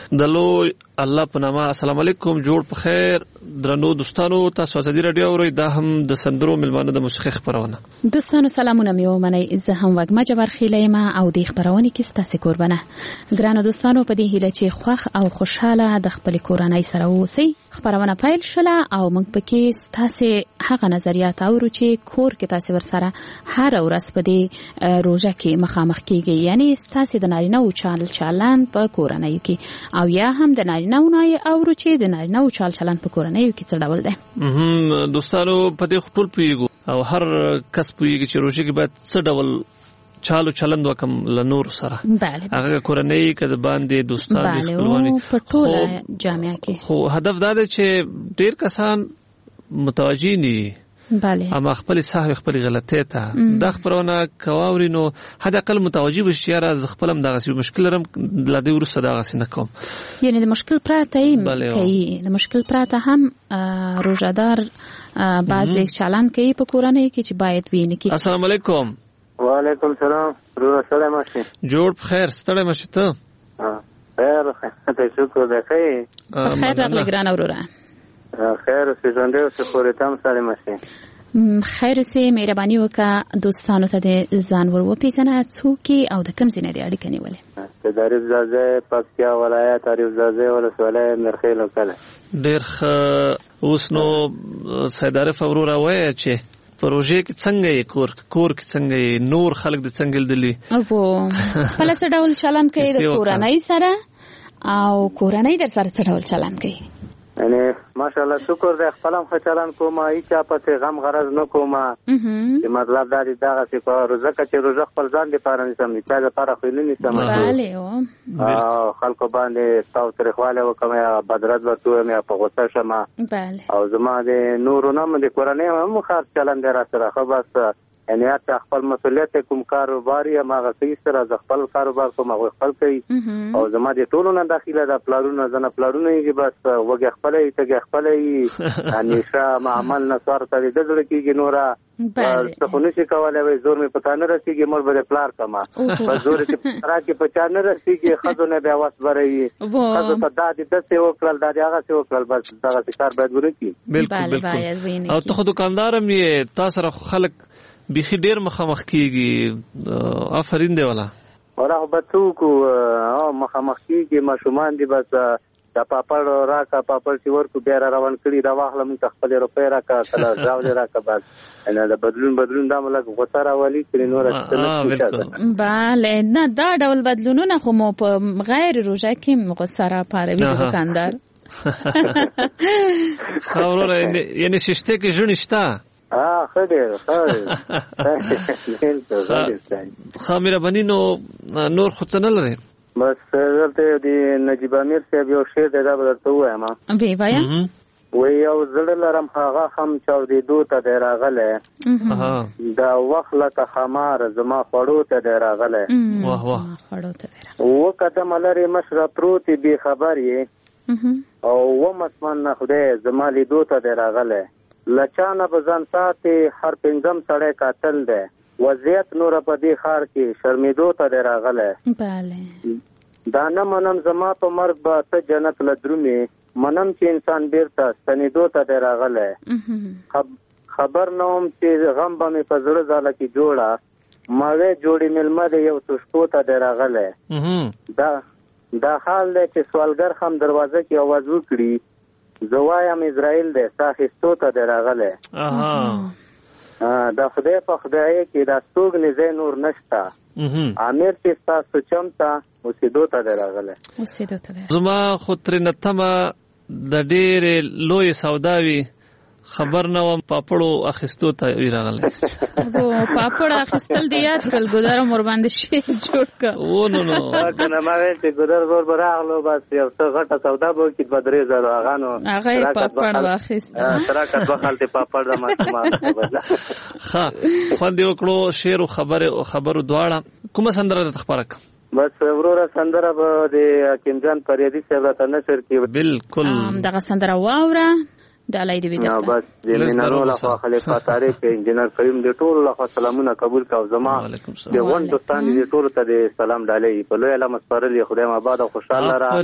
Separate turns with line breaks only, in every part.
دلو الله په نامه. السلام علیکم، جوړ په خیر درنو دوستانو. تاسو ازادي رادیو اورئ، دا هم د سندرو ملمانه د موسیقي خبرونه.
دوستانو سلامونه مې ومنئ. زه هم وږمه جبر خیله یم او د خبرونه کې ستاسو قربانه. ګرانو دوستانو، په دې هیله چې خوښ او خوشاله د خپل کورنۍ سره اوسئ. خبرونه پیل شوه او موږ پکې ستاسو هغه نظریات اورو چې کور کې تاسو ورسره هر ورځ په دې روزه کې مخامخ کیږي، یعنی ستاسو د نارینه او چالان په کورنۍ کې، او یا هم د نارینه او اورو چې د نارینه او چالان په کورنۍ کې څه ډول ده.
دوستانو په دې ټول پیګو او هر کس پیږي چې روزه کې باید څه ډول چالو چلند وکم لنور سره.
بله
هغه کورنۍ کده باندې دوستان خپلوانی
په ټوله جامعه کې.
خو هدف دا دی چې ډیر کسان متوجي ني.
بله.
اما خپل صحه خپل غلطه ته د خبرونه کواورینو حد اقل متوجي بشي را ز خپلم دغه مشکل رم لدی ورسره دغه سینه کوم.
یعنی د مشکل پراته کوي، د مشکل پراته هم روزادار بعضی چالان کوي په کورنۍ کې چې باید ویني کی.
السلام علیکم.
وعلیکم السلام. روزه ماشي
جوړ بخیر ستړی ماشي ته.
خیر ته شکر ده. خیر
راغلی ګران اوروره.
خیر سي ژوندې او سپورې تام سره ماشي.
خیر سي مهرباني وکړه دوستانو ته د ځان ور وپیژنه څوک او د کوم ځای نه اړیکه نیولې.
د عارف زاده پکتیا ولایت عارف زاده ولسوالۍ مرخیل وکړه.
ډېر اوس نو سید عارف اوروره وای چې پروژې کې څنګه یې کور کې څنګه یې نور خلک د څنګه دلی
او خپل څه ډول چلان کوي د کورنۍ سره او کورنۍ در سره څه ډول چلان کوي.
یعنی ماشاءالله شکر دې خپلم خچلان کوم هیڅ پته غم غرض نه کوم. چې مطلب دا دی دا چې په روزه کې روزه خپل ځان دی پاره نشم چې دا لپاره خو نه نشم.
بله
خلکو باندې تاسو تر خواله وکم یا بدرت ورته مې په غوسه شمه.
بله
او زما د نورونه مې کورنۍ هم خاص چلان دی را سره. خو بس یعنی هغه خپل مسؤلیت کوم کاروبار یا ماغه سره ز خپل کاروبار کوم هغه خپل کوي. او زما د ټولو نه داخله د پلانونو زنه پلانونه یې بس وګه خپلې ته خپلې انیشا معامل نصار ته د ځل کېږي نورا څه خو نشي کولای وي زور مې پتا نه رسیږي مور به پلار کما بس زور چې را کې پچا نه رسیږي خزونه به واس بري خزو ته د دې وکړل د هغه څه وکړل بس دا کار باید ورکی.
بالکل او ته خو دکاندارم یې تاسو سره خلک بيخي ډیر مخامخ کیږي. آفرین دی والا
ولا بچو کو مخامخ کیږي ماشومان دی بس دا پاپړ راکا پاپړ چې ورکو بیا روان کړي دا واخلم خپل روپې راکا کله راولې راکا بس ان دا بدلون دا ملک غوسره والی کړي نور څه.
بله نه دا ډول بدلونونه خو مو په غیر روزه کې غوسره پاروي دکاندار.
خبره یعنی ششته کې ژوندشتا
خدای
خامره بنینو نور خو څه نه لري.
بس دلته دی نجیب امیر صاحب یو شعر دا بدلته وایم
وی وایا
وی یو زړه لرم هغه هم چاودې دوته دی راغله دا وخلته خمار زما خړو ته دی راغله
واه واه
خړو ته دی
و قدم لري مشره پروتي به خبر یې او و مسمن نه خدای زما لیدو ته دی راغله لچانه بزن ساتي هر پنځم سړی قاتل دی وضعیت نور په دې خار کې شرمېدو ته دی راغله.
بله
دا نه منم زما په مرګ به ته جنت لدرومې منم چې انسان بیرته ستنېدو ته دی راغله. خبر نه وم چې غم به مې په زړه ځاله کې جوړه ماوې جوړې مېلمه دی یو تشکو ته دی راغله. دا حال دی چې سوالګر هم دروازه کې आवाज وکړي زوایم اسرائیل ده ساخستو ته دراغله. دا خدای په خدای کې دا څوک نه زې نور نشتا. امیر چې تاسو چمتا اوسېدو ته دراغله.
زما خو تر نتمه د ډېر لوی سوداوي خبر نه وم پاپړو اخستو ته راغله.
پاپړ اخستل دی یاد کول ګدار مور باندې شي جوړ کا
و نو
کنه ما ویل چې ګدار زور براغلو بس یو څه غټه سودا به کې بدرې زره اغانو
هغه پاپړ واخست
تراکت وخالته پاپړ د ما
ها خو دې وکړو شعر او خبرو دواړه کومه سندره د خبرک
بس وروره سندره به د حکیم جان پریدي صاحب ته نشر کی.
بالکل
دغه سندره واوره ډالۍ دې وي
بس د مینانو لخوا خلیفه طارق انجینر کریم د ټول لخوا سلامونه قبول کاو زما د غون دوستان دې ټول ته د سلام ډالۍ په لوی علم سپارل خدای آباد او خوشاله را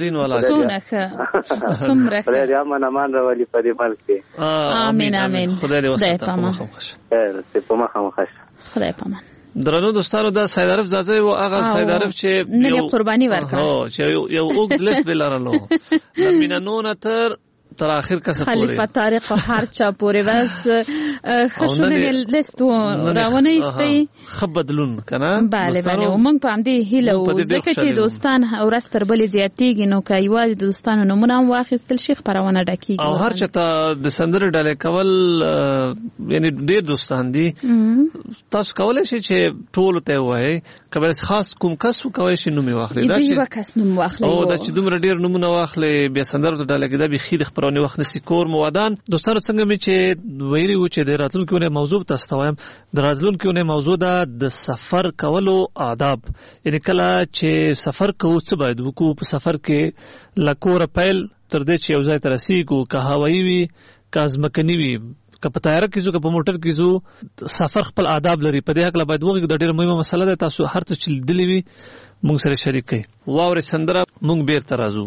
څومره
خدای دې امن امان راولي په دې ملک کې
امين امين
خدای دې وساتي
خیر په مخه مخه
خدای پامان.
درنو دوستانو دا سید عارف زازه و هغه سید عارف چې
یو قرباني ورکړه
چې یو اوږد لیست بلارلو لمینانو تر اخر کسه پورې
خلیفہ طارق هر چا پورې بس خشونه لیست راونه استي
خبدلون کنه
bale bale ومنګ په همدې هیله او ځکه چې دوستان ورستر بل زیاتېږي نو کایوال دوستانو نمونه واخیستل شي خبرونه ډکیږي
او هر چاته د سندره ډالې کول یعنی ډېر دوستان دي تاسو کولای شئ چې ټول ته وایي کله خاص کوم کس کوي شي نوم واخلي
دا چې یو کس نوم واخلي
او دا چې دومره ډېر نومونه واخلي به سندره ډالې کې دا به خیر خبرونه وخت نسی کور موادان دوستانو څنګه می چې ویلي و چې د راتلونکو نه موضوع تاسو وایم د راتلونکو نه موضوع د سفر کولو آداب یعنی کله چې سفر کوو څه باید وکړو په سفر کې لکور پیل تر دې چې یو ځای ته رسیږو که هوایي وي که ځمکني وي که په طیاره کې زو که په موټر کې زو سفر خپل آداب لري په دې حق لا باید وګورئ د ډېر مهمه مسله ده تاسو هر څه چې دلی وي موږ سره شریک کړئ واورې سندره موږ بیرته راځو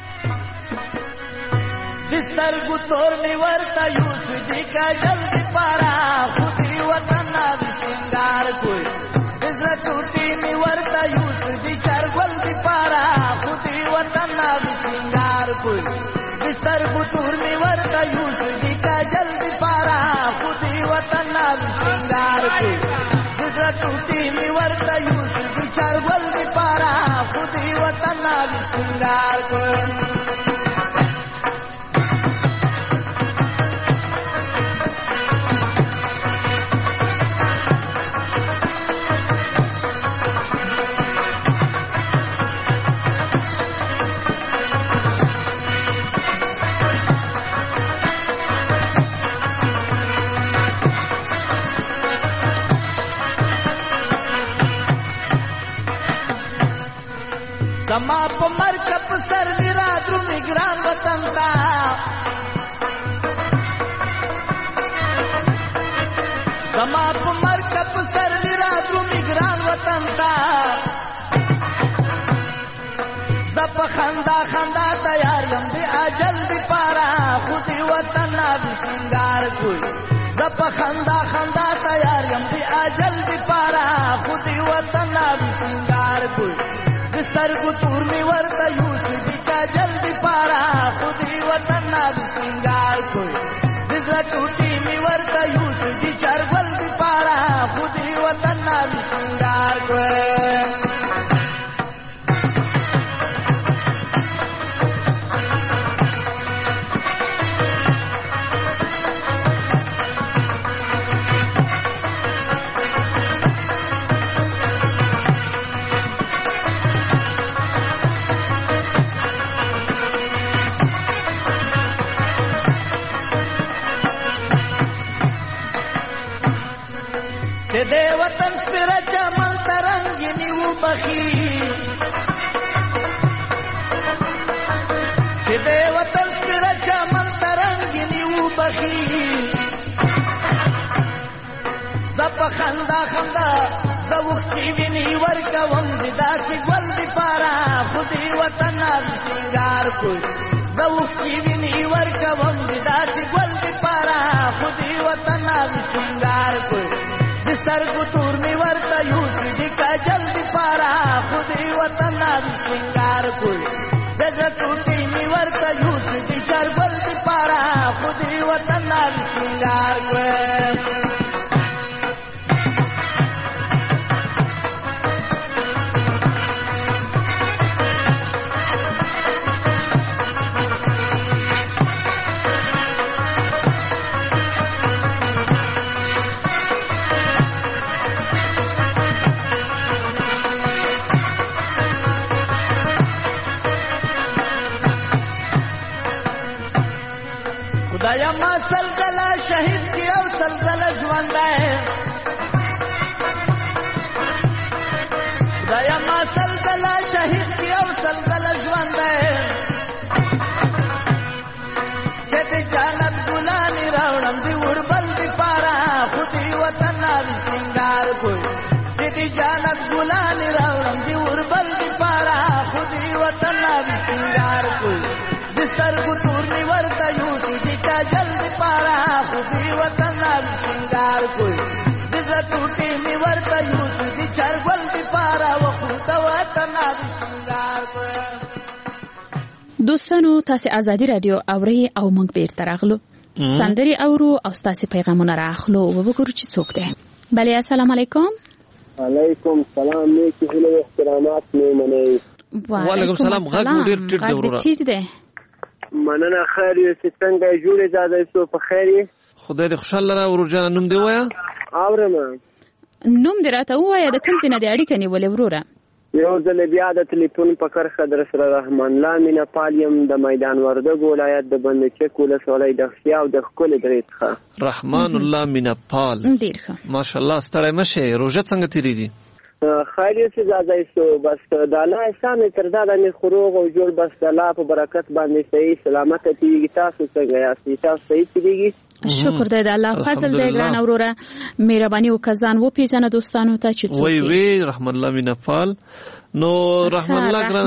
دستر گتور می ورتا یوسف دی کا جلدی پارا خودی وطن نبی سنگار کوئی دزر ٹوٹی می ورتا یوسف دی چرگل دی پارا خودی وطن نبی سنگار کوئی دستر گتور می ورتا یوسف دی کا جلدی پارا خودی وطن نبی سنگار کوئی دزر ٹوٹی می ورتا یوسف دی چرگل دی پارا خودی وطن نبی سنگار کوئی زما په مرکب سر میرا درو ګران وطن تا زما په مرکب سر میرا درو ګران وطن تا زپ خندا خندا تیار یم دی اجل دی پارا خودی وطن نبی سنگار کوئی زپ خندا خندا تیار یم دی اجل دی پارا خودی وطن نبی سنگار کوئی سرگو تور می ورتا یوسف دی کا جلدی پارا خودی وطن نبی سنگار کوئی دزر ٹوٹی می ورتا یوسف دی چرگل دی پارا خودی وطن نبی سنگار کوئی دے وطن پر چمن ترنگی وہ بخی دے وطن پر چمن ترنگی وہ بخی زپ خندا خندا زوختی ونی ورکا ومدا سی گل دی پارا خودی وطن نبی سنگار کوئی زوختی ونی ورکا ومدا سی گل دی پارا خودی وطن نبی سنگار کوئی سرگو تور می ورتا یوسف دی کا جلدی پارا خودی وطن نبی سنگار کوئی دزر ٹوٹی می ورتا یوسف دی چربل دی پارا خودی وطن نبی سنگار کوئی خدایا ما سلسلہ شہید کی او سلسلہ جواندا ہے خدایا ما سلسلہ شہید کی او سلسلہ جواندا ہے جد جانت گلا
دوستانو تاسو ازادي رادیو اوري او موږ بیرته راغلو سندري اورو او تاسو پیغامونه راخلو او وګورو چې څوک دی. بله السلام علیکم.
علیکم سلام نیکی هیله احترامات میمنئ.
وعلیکم سلام. غږ ډیر ټیټ دی ورو.
ټیټ دی.
مننه خیر یو چې څنګه جوړې زاده سو په خیر یې.
خدای دې خوشاله را ورجانه نوم دی وایا.
اورم.
نوم دې راته وایا د کوم څه نه دی اړیکه نیولې وروره.
یو ځل بیا د ټلیفون په کرښه در سره رحمان الله مینا پالیم د میدان وردګ ولایت د بندچک ولسوالۍ د خیا او د خپل درې څخه.
رحمان الله مینا پال.
ډیر ښه.
ماشاءالله ستړی مشه. روزه څنګه تیریږي؟
خیر یې چې زاده سو بس د الله احسان تر دا د خروغ او جوړ بس د الله په برکت باندې صحیح سلامت تیږي. تاسو څنګه یاست؟ تاسو صحیح تیږي؟
شکر دی د الله فضل دی ګران اوروره. مهرباني وکړه و پیژنه دوستانو ته چې
وای وی رحمان الله مینا پال. نو رحمان الله ګران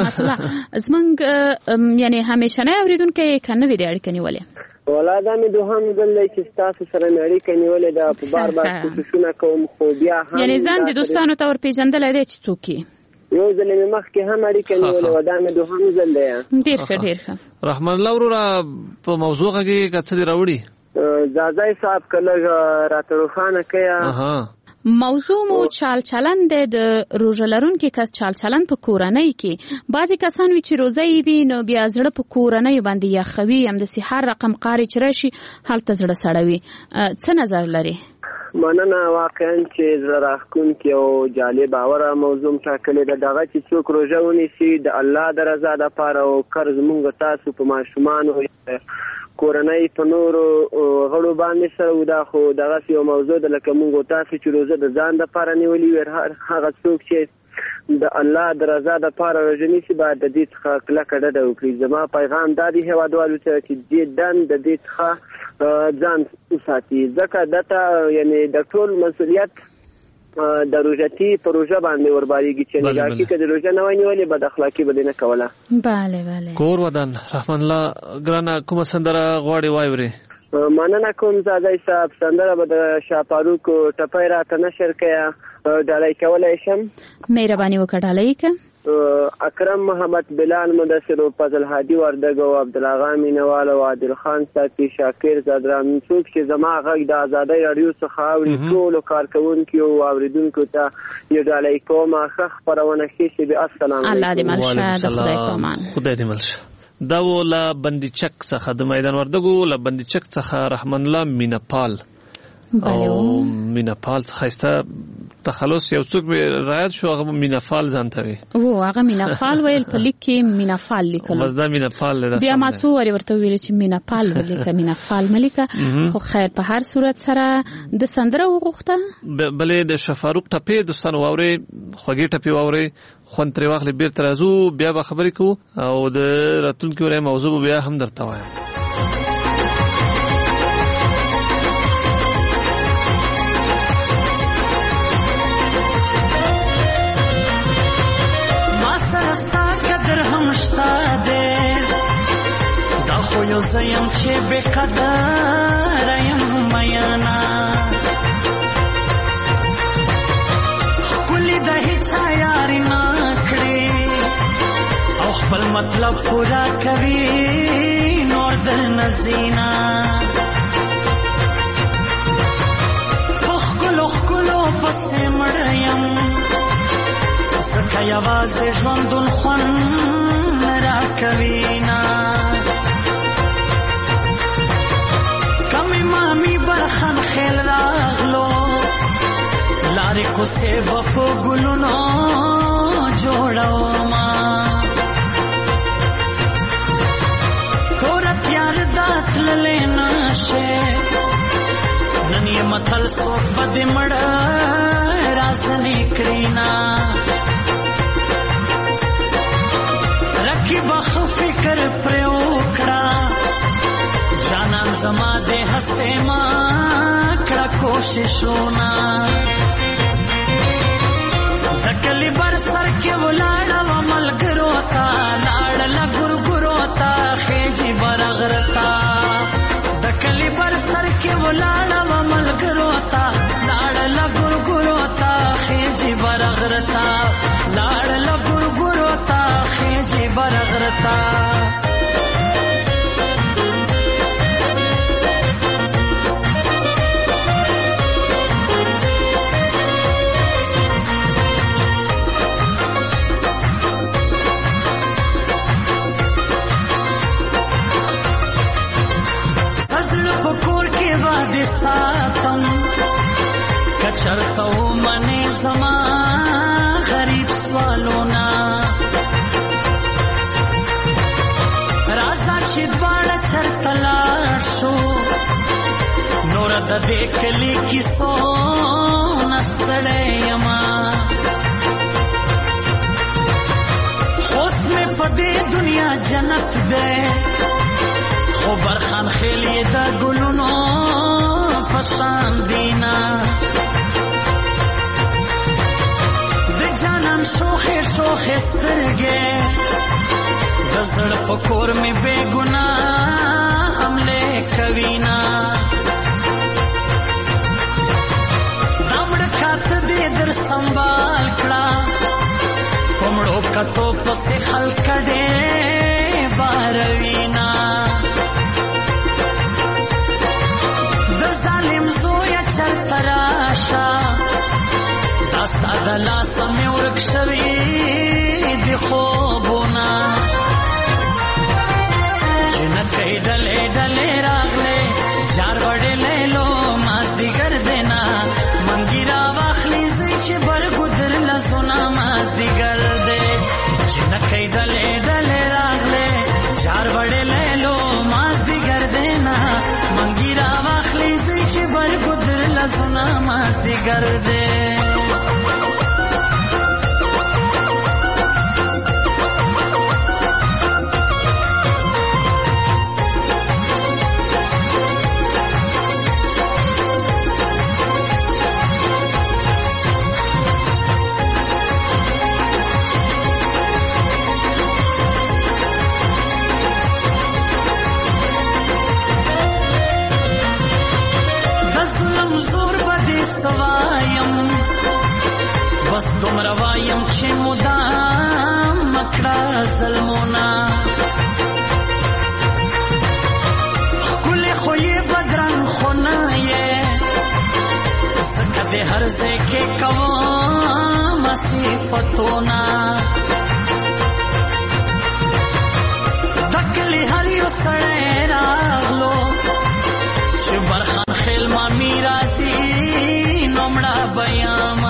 زمنګ
یعنی همیشه نه اوریدونکو کنه وی دی اړیکه نیولې.
ولاده مې دوهم ځل چې تاسو سره اړیکه نیولې ده په بار بار کوششونه کوم خو بیا هم
یعنی ځان د دوستانو ته ور پیژندل دی چې څوک
یو ځل مې مخکې هم اړیکه نیولې و دا مې دوهم ځل دی.
ډیر ښه ډیر ښه.
رحمان الله وروره په موضوع کې کڅ دی راوړي.
زازای صاحب کله راته روښانه کیا
موضوع مو چال چلن د روزه لرونکو کس چال چلن په کورنۍ کې بعضی کسان وی چې روزه یې وي نو بیا زړه په کورنۍ باندې یخوي هم د سحر رقم قاری چې راشي هلته زړه سړوي. څه نظر لري؟
مننه واقعا چې زړه راښکونکې او جالب اوره موضوع ټاکلې ده. دغه چې څوک روزه ونیسي د الله د رضا دپاره او قرض مونږ تاسو په ماشومانو کورنۍ په نورو غړو باندې سره دا خو دغه یو موضوع ده لکه موږ تاسو چې روزه د ځان لپاره نیولې وي هغه څوک چې د الله د رضا لپاره روزه نیسي باید د دې څخه کلکه ډډه وکړي. زما پیغام دا دی هیوادوالو ته چې دې دن د دې څخه ځان وساتي ځکه دته یعنی د ټول مسؤلیت د روزتي پروژه باندې ورباريږي چې نگاهي کې د روزه نه ونیولې بد اخلاقی بده نه کوله.
bale bale
کور ودان رحمان الله ګرانه کوم سندره غواړي وایوري؟
مننه کوم زادای صاحب سندره به د شاپارو کو ټپای راته نشر کیا ډالای کولای شم.
مهرباني وکړه ډالای ک.
اکرم محمد بلال مدثر او فضل هادي وردګ او عبدالغا مینوال او عادل خان ساتي شاکر زادرام څوک چې زما غږ د آزادۍ رادیو څخه اوري ټول کارکونکو او اوریدونکو ته یو ډالۍ کوم اخ خبرونه شي به السلام علیکم.
الله دې ملشه د خدای پامان.
خدای دې ملشه. دا ولا بندچک څخه د میدان وردګو ل بندچک څخه رحمان الله مینپال او مینپال څخه استه تخلص یو څوک رایت شو هغه مینفال ځانته وي او
هغه مینفال ویل په لیک کې مینفال لیکل
بس دا مینفال ده
بیا ما څو وری ورته ویل چې مینفال ولیکه مینفال ملیکه خو خیر په هر صورت سره د سندره وغوښته
بلې د شفاروق ټپې دوستانو واوري خوږی ټپې واوري خون تر واخلې بیر ترازو بیا به خبرې کو او د راتلونکي ورې موضوع بیا هم درته وایم.
دا خو یو زیم چې بے قدر یم میانا کلی د هیڅ یاري نه کړې او خپل مطلب پورا کوي نور در نزینا خلو پسې مړ یم سکه یوازې ژوندون خوند را کوینا کمی مامی برخن خیل راغلو لاری کوسه وپو ګلونو جوړاو ما تور پیار داتل لینا شه ننی متل سوک بد مړ راز نکړینا رکی بخ فکر پر وکړه جانان زما دې هسه ما کړه کوششونه دکلی بر سر کې ولاړه و ملګرو تا لاړ لګورګرو تا خېجی برغرتا دکلی بر سر کې ولاړه و ملګرو تا لاړ لګورګرو تا خېجی برغرتا لاړ لګورګرو تا خېجی برغرتا پکور کې وادي ساتم کچرته ومنې زما غریب سوالونه رازا چې دواړه چرته لاړ شو نور د دې کلي کیسو نه ستړی یما خوست مې په دې دنیا جنت دی خو برخان خیل یې د ګلونو په شان دینا د جانان شوخې شوخې سترګې د زړه په کور مې بې ګناه حملې کوینا دا مړکات دې در سنبال کړه کومړو کتو پسې خلک ډې باروینا د ظالم زویا چرته راشه داستا د لاسه مې ورک شوي د خوبونه جنکۍ ډلې ډلې راغلې جار وړې لیلو مازدیګر دینا منګي را واخلې زوی چې برګودر لاسونه مازدیګر دی جنکۍ ډلې ډلې راغلې جار وړې لیلو مازدیګر دینا منګي را واخلې زوی چې برګودر لاسونه مازدیګر دی دومره وایم چې مدام مکړه ظلمونه ښکلې خو یې بدرنګ خو نه یې ځکه د هر ځای کې کوم صفتونه د کلي هر یو سړی راغلو چې برخان خیل ما میراثي نومړه بیاما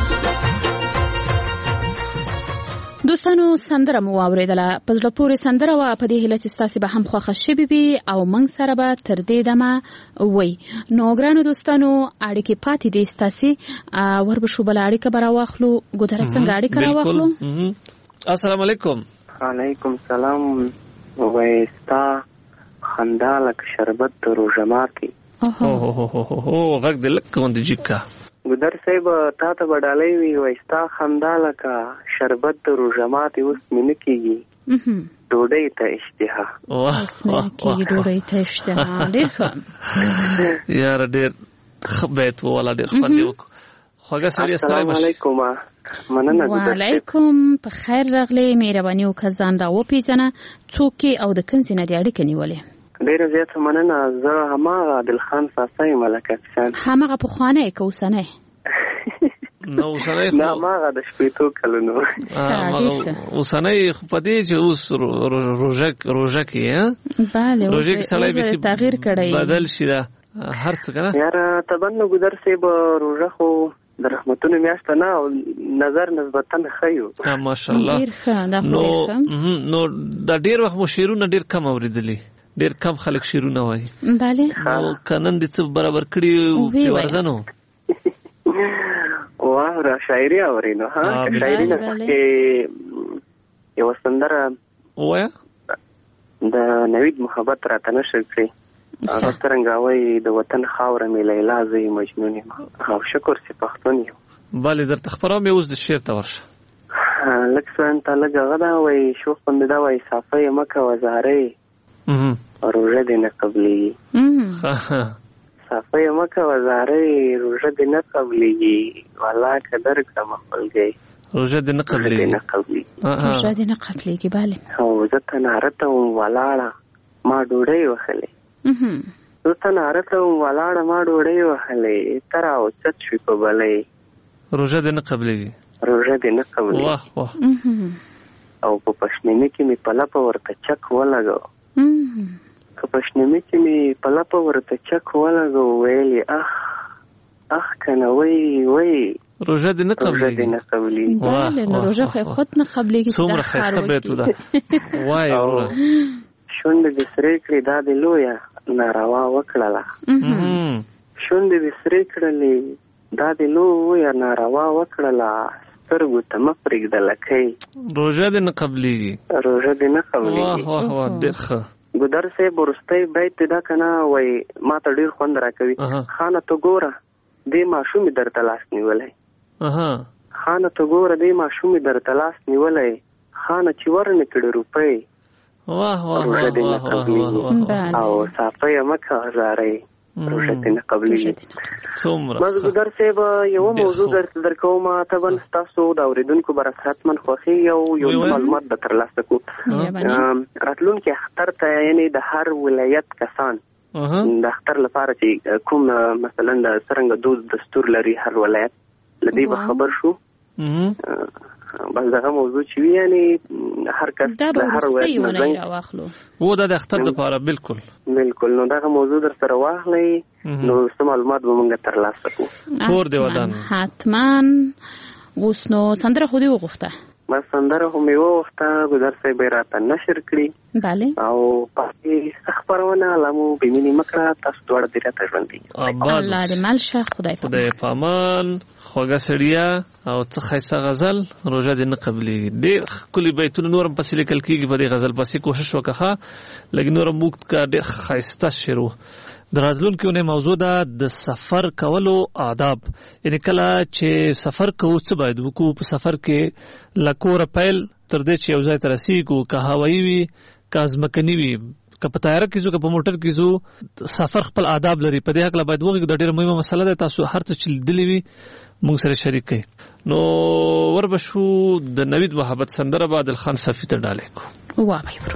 دوستانو سندره مو واوریدله په زړه پورې سندره وه په دې هیله چې ستاسې به هم خوښه شوې وي او موږ سره به تر دې دمه وي نو ګرانو دوستانو اړیکې پاتې دي ستاسې وربشو بله اړیکه به راواخلو ګودره څنګه اړیکه راواخلو
السلام علیکم
علیکم سلام وایستا خندا لکه شربت د روژه ماتي
غږ دې لږ غوندې جګ کا
ګودر صاحب تا ته به ډالۍ وي وایستا خندا لکه شربت د روژه ماتي اوس مې نه کېږي ډوډۍ ته اشتها
اوس مې نه کېږي ډوډۍ ته اشتها ډېر ښه
یاره ډېر ښه بیت و والا ډېر خوند یې وکړو خوږه سړي
السلام علیکم مننه
وعلیکم په خیر راغلی مهرباني وکړه ځان را وپېژنه څوک یې او د کوم ځای نه دې اړیکه نیولې
ډېره زیاته مننه زه هماغه عادلخان ساسا یم هلکه افسان
هماغه پخوانی که اوسنی
نه اوسنی
نه هماغه د شپېتو کلونو
اوسنی خو په دې چې اوس روژه کې
بله
روژه کې سړی بیخي
تغییر کړی
بدل شي دا هر څه که نه
یاره طبعا نو ګودر صاحب روژه خو د رحمتونو میاشته نه او نظر نسبتا ښه یو
ماشاءالله نو دا ډېر وخت مو شعرونه ډېر کم اورېدلي ډېر کم خلک شعرونه وایي
بله
نو که نن دې څه برابر کړي پې ورځه نو
واوره شاعري اورې نو شاعري نه مخکې یوه سندره
ووایه
د نوید محبت راته نشر کړې هغه څرنګه وایي د وطن خاوره مې لیلا زه یې مجنون یم او شکر چې پښتون یم
بلې درته خپروم یې اوس د شعر ته ورشه
لږ څه ته لږ هغه ده وایي شوخ بندې دا وایي صافه یې مه کوه زارۍ روژه دې نه قبلېږي صافه یې مه کوه زارۍ روژه دې نه قبلېږي والله که درکړمه خپلګۍ
روژه دې نه قبلېږي
روژه دې نه قبلېږي بله
او زه تناره ته وم ولاړه ما ډوډۍ وخلې زه تناره ته وم ولاړه ما ډوډۍ وخلې ته راوچت شوې په بلۍ
روژه دې نه قبلېږي
روژه دې نه قبلېږي
واه واه
او په پشنینه کې مې په لپه ورته چک ولګو که پښنمی چې می په لپه ورته چک ولګو ویلې اخ کنه وای
روزه دې نه قبلېږي
بله نو روزه خود نه قبلېږي
څومره ښایسته بیت ده وای
شونډې دې سرې کړې دا دې لویه ناروا وکړله شونډې دې سرې کړلې دا دې لویه ناروا وکړله سترګو ته مه پرېږده لکۍ
روزه دې نه قبلېږي واه ډېر ښه
ګودر صاحب وروستی بیت دی دا که نه وایي ما ته ډېر خوند راکوي خانه ته ګوره دې ماشومې درته لاس نیولی خانه ته ګوره دې ماشومې درته لاس نیولی خانه چې ورنه کړې روپۍ روژه دې نه قبلېږي او صافۍ مه کوه زارۍ روژه دې نه قبلېږي ګودر صاحب یوه موضوع درکوم طبعا ستاسو د اورېدونکو به حتما خوښېږي او یو معلومات به ترلاسه کړو راتلونکي اختر ته یعنې د هر ولایت کسان د اختر لپاره چې کوم مثلا د څرنګه دود دستور لري هر ولایت له دې به خبر شو بس دغه موضوع چې وي یعنې هر کس د هر ولایت نه زنګ
و دا د اختر دپاره بالکل
نو دغه موضوع در سره واخلئ نو څه معلومات به مونږ ترلاسه کړو
کور دې ودان
حتما اوس نو سندره خو دې وغوښته
بس سندره خو مې وغوښته ګودر صاحب یې راته نشر کړي
بله
او پاتې خپرونه الله مو بېمینې مه کړه تاسو دواړه دې راته ژوندي
الله دې مل شه خدای
په امان خوږه سړیه او څه ښایسته غزل روژه دې نه قبلېږي ډېر ښکلي بیتونه نور هم پسې لیکل کېږي په دې غزل پسې کوشش وکړه ښه لږ نور هم اوږد کړه ډېر ښایسته شعر و د راتلونکي اونۍ موضوع ده د سفر کولو آداب یعنې کله چې سفر کوو څه باید وکړو په سفر کې له کوره پیل تر دې چې یو ځای ته رسېږو که هوایي وي که ځمکني وي که په طیاره کې ځو که په موټر کې ځو سفر خپل آداب لري په دې هکله باید وغږېږو دا ډېره مهمه مسله ده تاسو هر څه چې لیدلي وي موږ سره شریک کړئ نو وربه شو د نوید محبت سندره به عادل خان صفي ته ډالۍ کړو
وابه ورو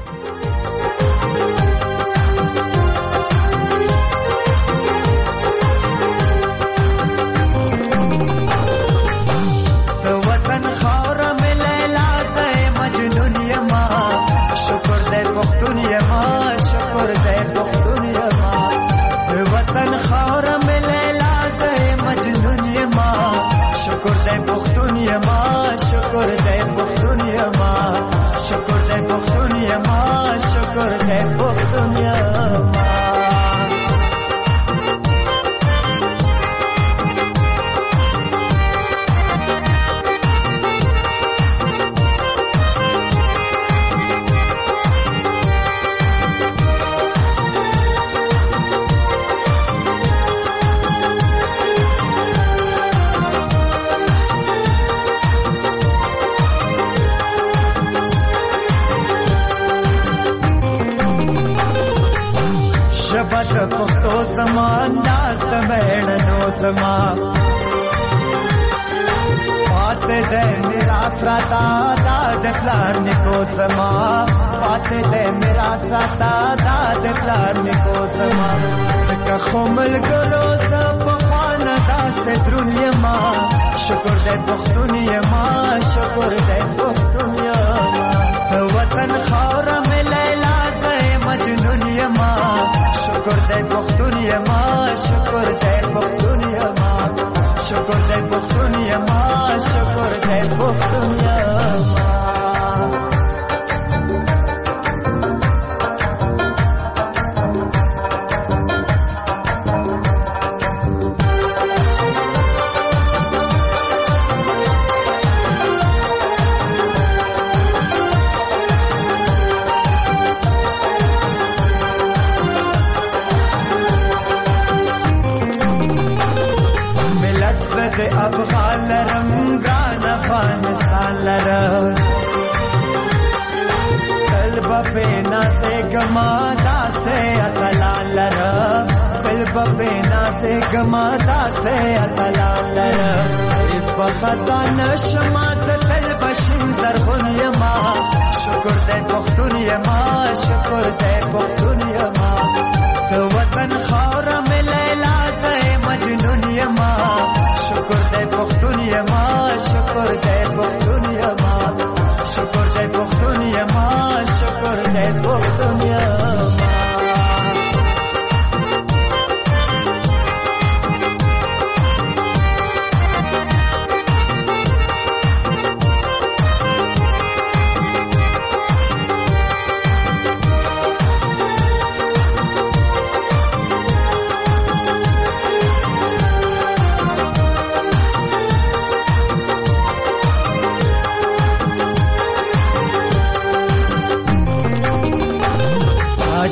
شکر دې پښتون یما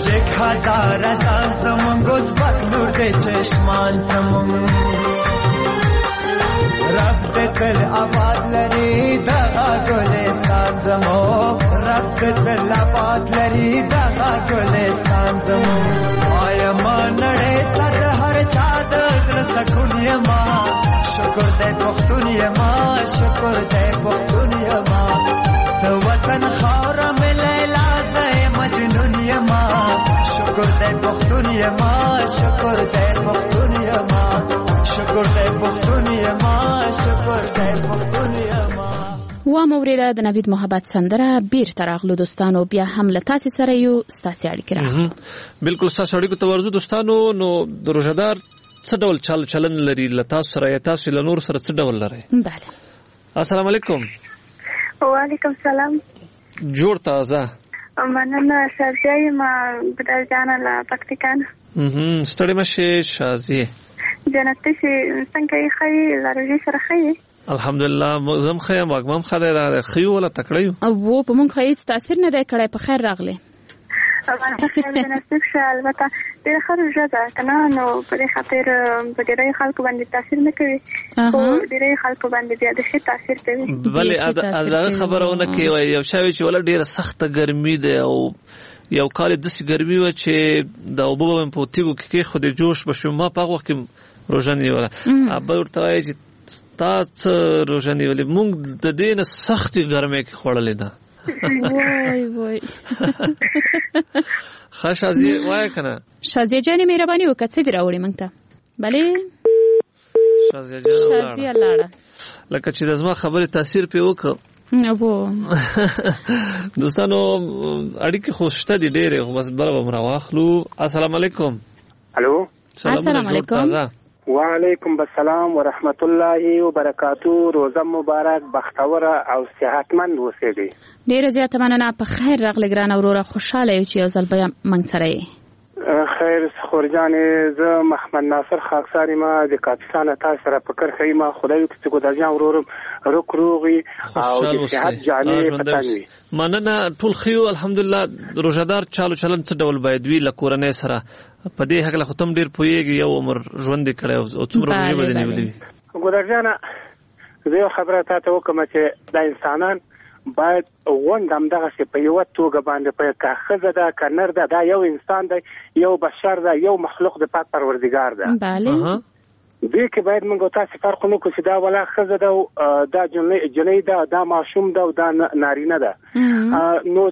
یک هزار از زمان گز بکنور چشمان زمان رب دل آباد لری دغا گلستان زمان رب دل آباد لری دغا گلستان زمان آی ما نړۍ ته د هر چا د زړه سکون یما شکر دې پښتون یما شکر دې پښتون یما د وطن خاوره مې لیلا دې مجنون یما شکر دې پښتون یما شکر دې پښتون یما شکر دې پښتون یما شکر دې پښتون یما
و موریده د نوید محبت سندره بیرته راغلو دوستانو بیا هم له تاسې سره یو ستاسې اړیکې راغلو
بالکل ستاسو اړیکو ته ورځو دوستانو نو د روژهدار څه ډول چلن لري له تاسو سره یا تاسو له نور سره څه ډول لري
بله
السلام علیکم
وعلیکم السلام
جوړ تازه
مننه شازیه ما بدر جانا لا پکتیکان
ستړي مشه شازیه
جنت شي څنګه خی لارجي سره خی
الحمدلله زم خیم واګم خدای را خيو ولا تکړیو
او په مونږ هیڅ تاثیر نه دی کړی په خیر راغله
نصیب شه البته ډېر خرجه ده کنه نو په خاطر په ډېرې خلکو باندې تاثیر نه کوي او ډېرې خلکو باندې بیا د ښه تاثیر کوي
بلې دا خبرونه کوي یو شاوی چې ول ډېر سخت ګرمي ده او یو کال د سې ګرمي و چې د اوبو په تیګو کې خو د جوش بشو ما په وخت کې روزنی ولا ابل ورته چې تاسو روزنی ولې مونږ د دین سخت ګرمي کې خړلې ده
وای وای
خشازی وای کنه
شازیه جان مهرباني وکړه څه دی راوړی مونږ ته بله شازیه لاړه
لکه چې د زما خبره تاثیر په وکړه
ابو
دوستانو اړیکې خوشته دي ډېرې خو بس بل به مراواخلو السلام علیکم
الو
السلام علیکم
وعلیکم السلام ورحمت الله وبرکاتو روزه مبارک بختور او صحتمند اوسئ.
ډیره زیاته مننه په خیر راغلی ګران اوروره خوشاله یو چې یو ځل بیا موږ سره یې
خیر خورجان زه محمد ناصر خاکساری ما د کاپیسان تاسو سره فکر خیمه خدای چې ګداجان ورورم روغ روغي او د صحت جانې پتانوي
مننه ټول خيو الحمدلله روزدار چالو چلن څه ډول باید وی لکورنې سره په دې حق له ختم ډیر پويږي یو عمر ژوند کړي او څومره روزي بدني ولې
ګداجان زه خبره تاسو وکم چې د انسانان باید وندم دغه څه په یو توګه باندې په کاخذ ده کنر ده دا یو انسان ده یو بشر ده یو مخلوق د پاک پروردگار ده
بله
دې کې باید موږ تاسو فرق نه کوو چې دا ولا خزه ده دا جنې ده دا معصوم ده او دا نارینه ده نو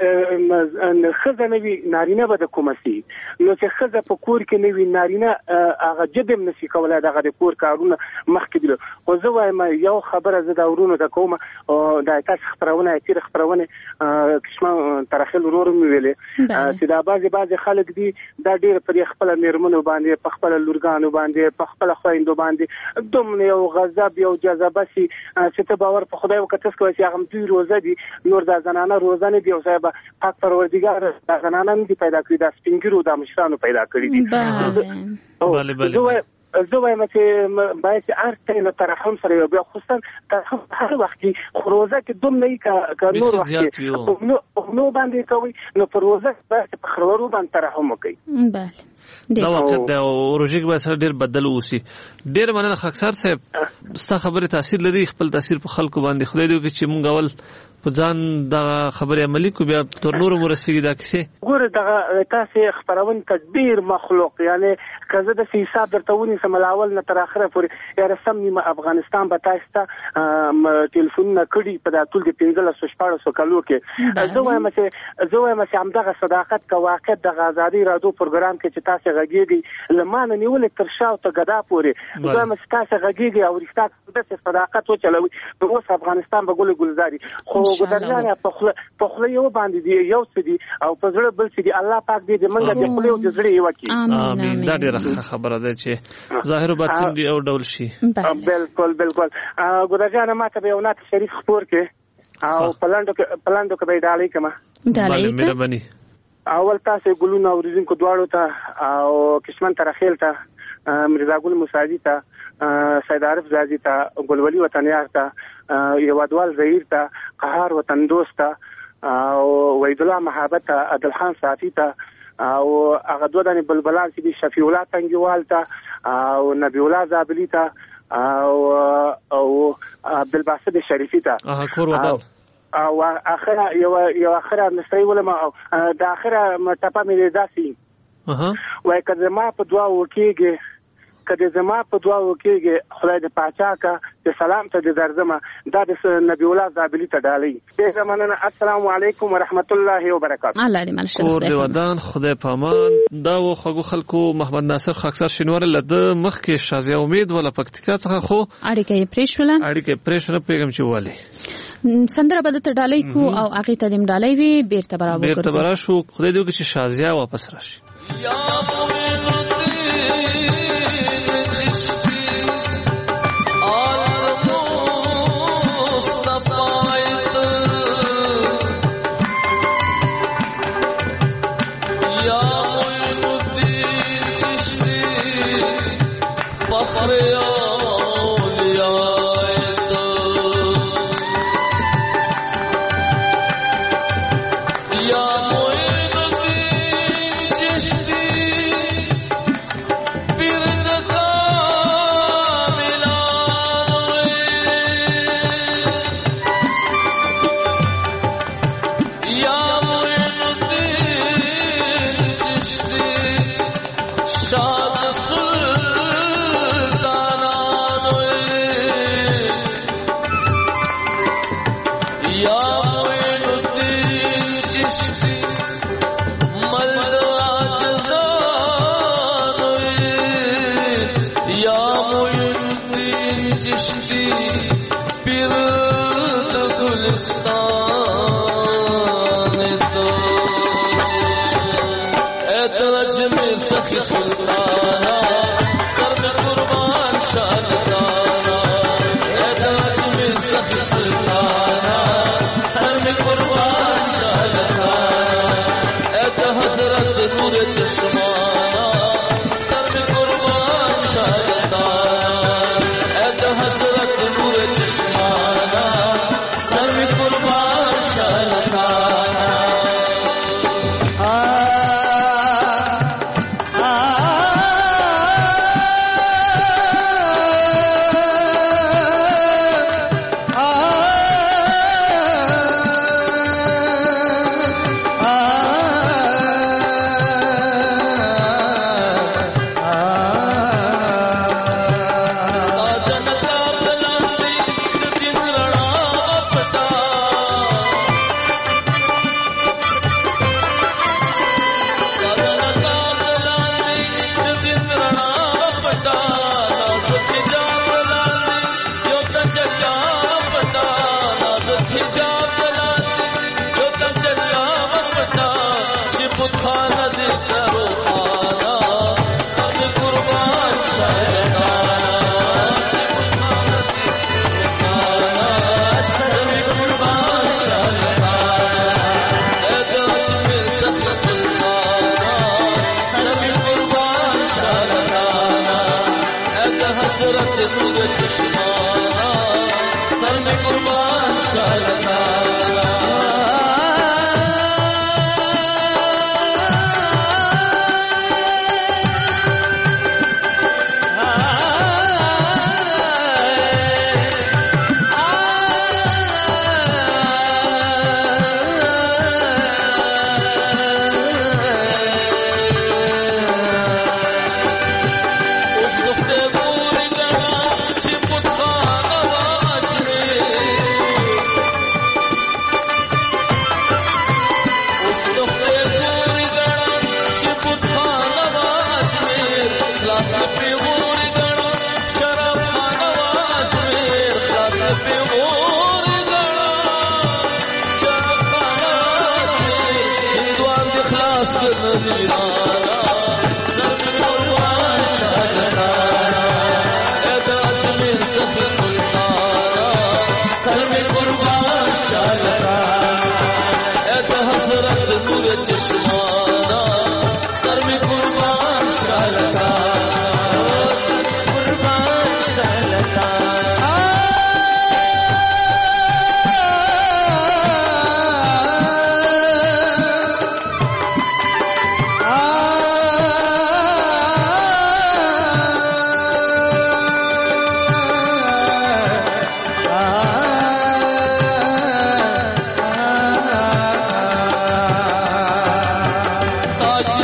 چې خزه نه وي نارینه به د کومه سي نو چې خزه په کور کې نه وي نارینه هغه جدم نشي کولای دغه د کور کارونه مخکې دي خو زه وایم یو خبره زه دا ورونو ته کوم دا تاسو خبرونه تیر خبرونه کښما ترخل ورور مې ویلې چې دا بعضي خلک دي دا ډېر په خپل میرمنو باندې په خپل لورګانو باندې په خپل خويندو باندې دومره یو غضب یو جذبه سي چې ته باور په خدای وکړه کوي چې هغه دوی روزه دي نور د زنانه روزه نه دی او صاحب پاک پروردگار د زنانه نه دی پیدا کړی د سپینګرو د مشرانو پیدا کړی دي
بله
زه وایم چې باید ارته له ترحم سره یو بیا خصوصا ترحم هر وخت کې روزه کې دوم نه کا نور وخت نو باندې کوي نو پر روزه باید په خرورو باندې ترحم وکړي
بله
دا وخت د روزي کې سره ډیر بدل وسی ډیر مننه خاکسار صاحب ستا خبره تاثیر لري خپل تاثیر په خلکو باندې خدای دې چې مونږ اول په ځان دا خبره عملی کو بیا تر نور مرسي دا کیسه
ګوره دا تاسو خبرون تدبیر مخلوق یعنی کزه د حساب درته ونی سملاول نه تر اخره پورې یا رسم نیمه افغانستان به تاسو ته ټلیفون نه کړي په داتول د 1514 کالو کې زه وایم چې همدغه صداقت کا واقع د غزادي رادیو پروګرام کې چې تاسو غږیږي لمانه نیول تر شاو ته غدا پورې زه وایم چې تاسو غږیږي او رښتا د صداقت و چلوي په اوس افغانستان به ګلزاري خو ګدرځانه په خله یو باندې دی یو څه دی او په زړه بل څه دی الله پاک دې موږ د خله او د زړه یو کی
امين دا ډیره خبره ده چې ظاهر باطن دی او ډول شي
بالکل ګدرځانه ماته به یو نات شریف خبر کې او پلاندو کې به ډالۍ کما
مهرباني
اول تاسو ګلونه اوریدونکو دواړو ته او کشمن ترخیل ته مرزا ګل موسادی ته سید عارف زازی ته ګلولي وطنیار ته یوادوال زهیر ته قهار وطن دوست ته او وحید الله محبت ته عادل خان صافی ته
او هغه دوه دانې بلبلان چې دي شفیع الله تنګیوال ته او نبی الله زابلی ته او عبدالباسط شریفی ته
کور وطن
او اخره یو اخره مستری ولما د اخره ټپه مې داسي وای کله ما په دعا وکیږي کله زما په دعا وکیږي خدای دې پاچا کا د سلام ته د درځما دا د نبی الله زابلی ته ډالۍ دې زمانه. السلام علیکم ورحمت الله وبرکاته.
الله دې مل شه.
کور دې ودان خدای پامان. دا و خو خلکو محمد ناصر خاکسار شینوار لده مخکې شازیا امید ولا پکتیکا څخه خو
اړیکې پریشوله
پیغام چې والی
سندره بده ته ډالۍ کو او هغه ته دیم ډالۍ وی بیرته برابر
شو. خدای دې وکړي چې شازیا واپس راشي.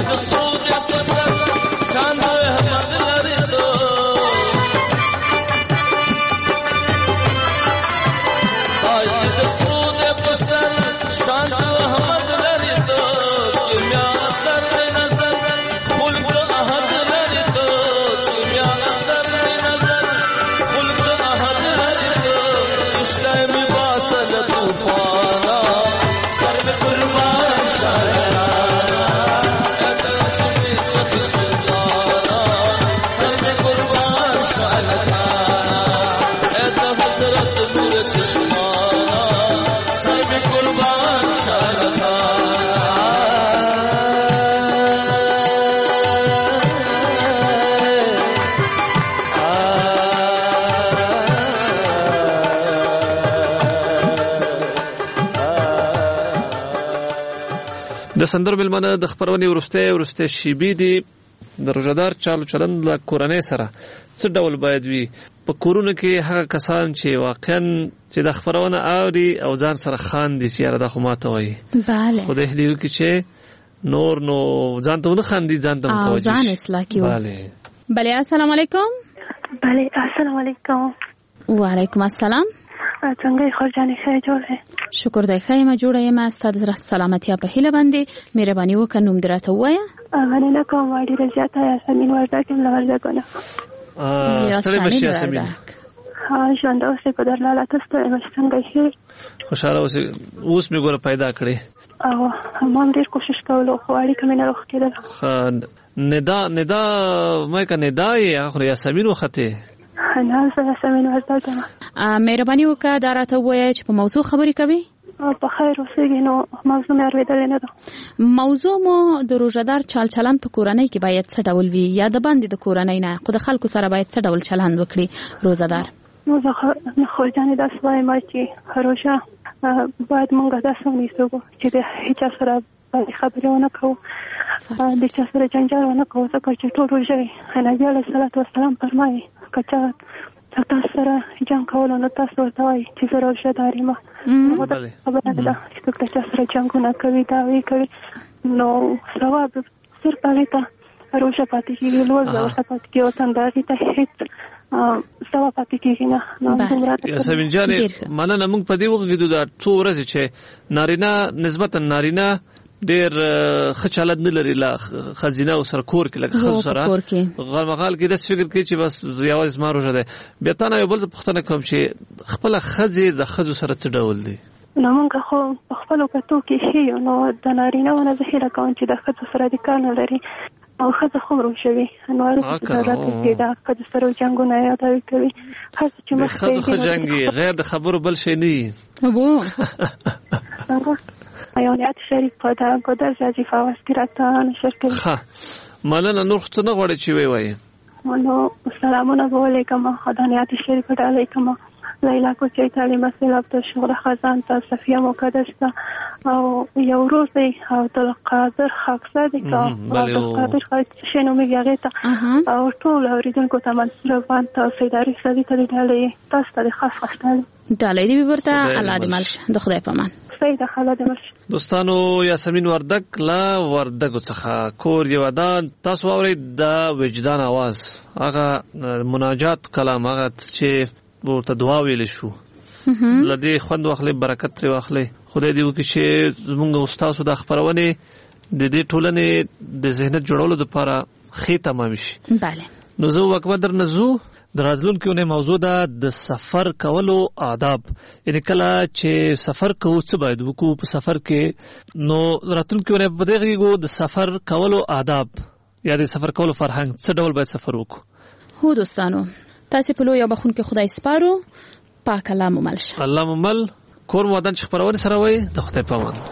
د سندر ملمنه د خبرونې ورسته شیبې دي د روزدار چالو چلند له کورنۍ سره څه ډول باید وي په کورونو کې هغه کسان چې واقعا چې د خبرونه اوري او ځان سره خاندي چې را د خماته وي
bale
خو د دې کې چې نور نو ځان ته نه خاندي ځان ته متوجه
ځان اصلاح کیو bale السلام علیکم
bale السلام علیکم
وعلیکم السلام
څنګه خورجانې ښه جوړه
شکر دی ښه ما جوړه یم ستاسو سلامتی په هیله باندې مهرباني وکړئ نوم درته وایا
مننه کوم ډیره زیاته یاسمین وردک یم لورځګونه
ستړي مشي یاسمین
ها ژوند اوسې په درلاله تاسو څنګه شي
خوشاله اوس می ګوره پیدا کړې
او ما ډیر کوشش کولو خو اړیکه مې نه روخ
کېدل ندا مې کنه ندا یې خو یاسمین وخته
نه زه سمین ورته
مهرباني وکړه دا راته وایي چې په موضوع خبرې کوي
په خیر اوسېږي نو موضوع مې اورېدلې نه ده
موضوع مو د روزدار چال چلند په کورنۍ کې باید څه ډول وي یا د باندې د کورنۍ نه خو د خلکو سره باید څه ډول چلند وکړي روزدار
نو زه خورجانې داسې وایم چې روژه باید موږ داسې ونیسو چې د هیچا سره باندې خبرې ونه کوو د چا سره جنجال ونه کوو ځکه چې ټول روژه وي نبي علیه الصلاة والسلام فرمایي که چا تاسو سره جنګ کول نو تاسو ورته وایي چې زه روژه دار یم نو دا خبره ده چې څوک د چا سره جنګونه کوي دعوې کوي نو ثواب صرف هغې ته روژه پاتې کېږي لوړ ورته پاتې کېږي او تنده هغې ته هېڅ ثواب پاتې کېږي نه
یاسمین جانې مننه موږ په دې وغږېدو دا څو ورځې چې نارینه نسبتا نارینه ډېر ښه چلند نه لري لا خزینه او سرکور کې لکه ښځو سره غالمغال کې داسې فکر کوي چې بس یوازې زما روژه دی بیا تا نه یو بل زه پوښتنه کوم چې خپله ښځې د ښځو سره څه ډول دی
نو موږ خو په خپلو کتو کې ښه یو نو د نارینهو نه زه هیله کوم چې د ښځو سره دې کار نه لري او ښځه خو روژه وي نو کې د ښځو سره جنګونه یادوي کوي ښځه چې
د ښځو ښه جنګ غیر د خبرو بل شی نه وي
ایالات شریف په دغه ځای فواصلات نشر کړي
مننه نور څه نه غواړي چې وایي
نو سلامونه علیکم خدانیات شریف ته علیکم لیلا کوچی تعلیم سلام ته شغل خزان ته صفیه مقدس ته او یو روز دی او د قادر خاکسه دی که قادر خاکسه شنو میگه ته او ټول اوریدونکو ته منصور وان ته سیداری سړي ته ډالې تاسو ته خاص خوشاله
ډالې دی ورته الله دې مالش د خدای په امان
دوستانو یاسمین وردک لا وردګو څخه کور یو ودان تاسو اورئ د وجدان आवाज هغه مناجات کلام هغه چې ورته دعا ویل شو لدی خوند واخلې برکت لري واخلې خدای دې وکړي چې زموږ استادو د خبرونه د دې ټولنې د ذهنیت جوړولو لپاره خې تمام شي
bale
نو زه وکړه درنزو دراتلونکو نه موضوع ده د سفر کولو آداب یعنی کله چې سفر کوو څه باید وکړو په سفر کې نو دراتلونکو نه بدغیږو د سفر کولو آداب یا د سفر کولو فرهنګ څه ډول باید سفر وکړو
هو دوستانو تاسو په لوی بخون کې خدای سپارو پاک الله ممل شه
الله ممل کور مودن چې خبرونه سره وای د خدای په امان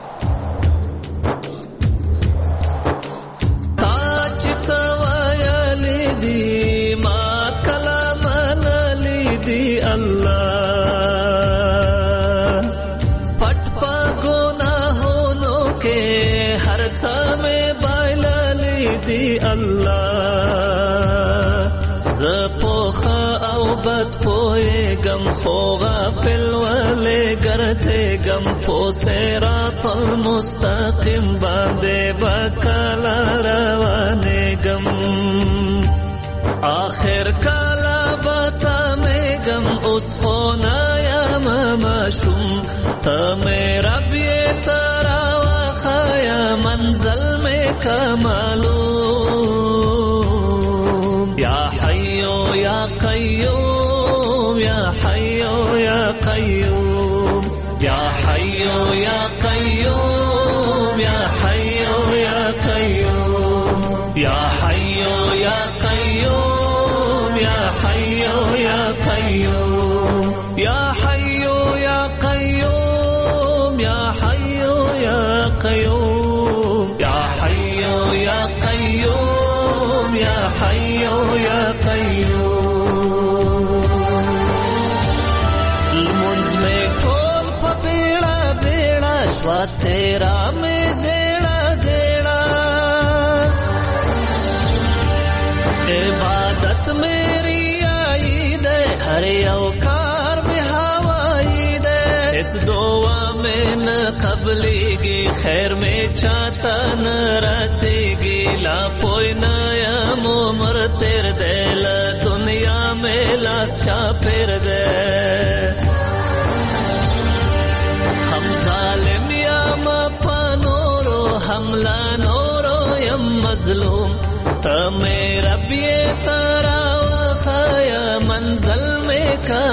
بد پویگم خو غافل ولی گرزیگم پو صراط المستقیم باندې بکلا روانیگم آخر کلا بسامیگم اس خونا یا مماشم تا میرا بیترا وخایا منزل میں کمالوم یا حیو یا قیوم یا حیو یا قیوم یا حیو یا قیوم یا حیو یا قیوم یا حیو یا قیوم یا حیو یا قیوم یا حیو یا قیوم یا حیو یا قیوم یا حیو یا قیوم یا حیو یا قیوم المنز میں ٹول پا بیڑا بیڑا شوا تیرا میں زیڑا زیڑا عبادت میری آئی دے ہر اوکار میں ہوائی دے اس دعا میں نہ قبلی گی خیر میں چاہتا نہ رسے گی لا پوئی نیا مومر تیر دے لا دنیا میں لاس چا پھر دے ہم ظالم یا مپا نورو حملہ نورو یم مظلوم تا میرا بیے تارا وخایا منزل میں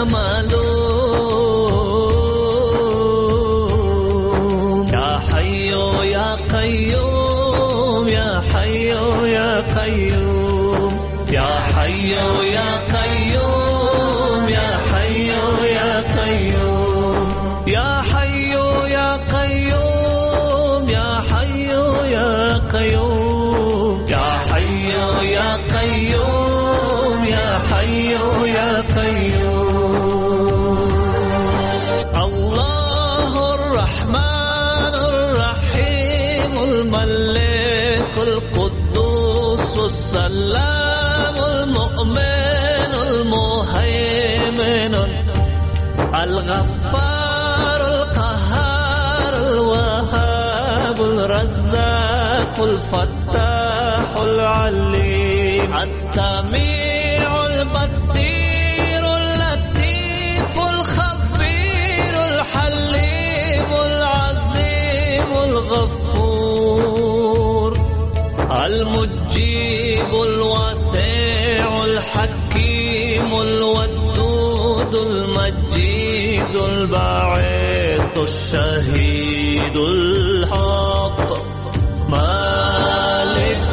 کمالوم یا حیو یا قیوم یا حیو یا قیوم یا حیو یا قیوم یا حیو یا قیوم یا حیو یا قیوم یا حیو یا قیوم یا حیو یا قیوم یا حیو یا قیوم اللہ الرحمن الرحیم الملک القدوس السلام المؤمن المهيمن الغفار القهار الوهاب الرزاق الفتاح العليم السميع البصير اللطيف الخبير الحليم العظيم الغفور المجيب الواسع الحكيم الودود المجيد الباعث الشهيد الحق مالك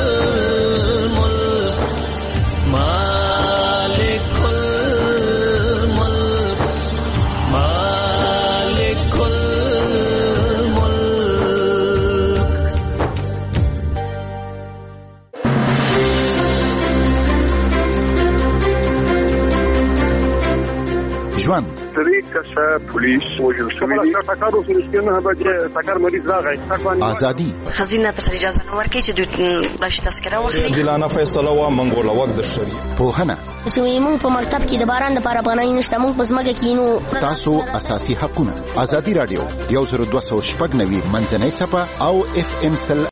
الملك مالك الملك مالك الملك
ژوند
درې کسه پولیس وژل شوي دي ټکر وشو چې نه بجې ټکر مریض راغی
ازادي
خزینه ته اجازه نه ورکړي چې دوی راشي تذکره واخلي
عادلانه فیصله وا منګول وخت د شری
پوهنه
چې موږ په مکتب کې د باران لپاره پناه نشته موږ په ځمکه کې نو
تاسو اساسي حقونه ازادي رادیو 102.9 منځنۍ چپه او FM